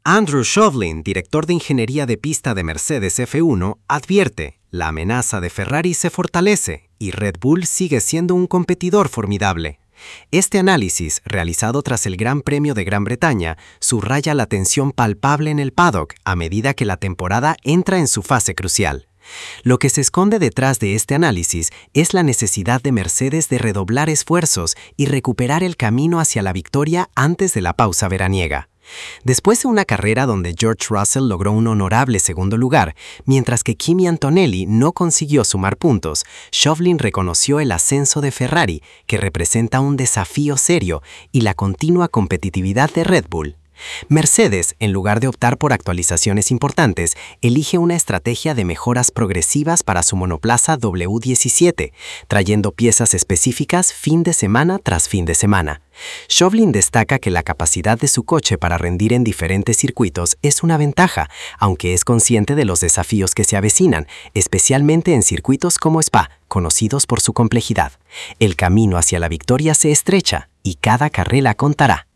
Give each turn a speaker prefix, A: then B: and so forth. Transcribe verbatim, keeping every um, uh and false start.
A: Andrew Shovlin, director de ingeniería de pista de Mercedes F uno, advierte: la amenaza de Ferrari se fortalece y Red Bull sigue siendo un competidor formidable. Este análisis, realizado tras el Gran Premio de Gran Bretaña, subraya la tensión palpable en el paddock a medida que la temporada entra en su fase crucial. Lo que se esconde detrás de este análisis es la necesidad de Mercedes de redoblar esfuerzos y recuperar el camino hacia la victoria antes de la pausa veraniega. Después de una carrera donde George Russell logró un honorable segundo lugar, mientras que Kimi Antonelli no consiguió sumar puntos, Shovlin reconoció el ascenso de Ferrari, que representa un desafío serio, y la continua competitividad de Red Bull. Mercedes, en lugar de optar por actualizaciones importantes, elige una estrategia de mejoras progresivas para su monoplaza W diecisiete, trayendo piezas específicas fin de semana tras fin de semana. Shovlin destaca que la capacidad de su coche para rendir en diferentes circuitos es una ventaja, aunque es consciente de los desafíos que se avecinan, especialmente en circuitos como Spa, conocidos por su complejidad. El camino hacia la victoria se estrecha y cada carrera contará.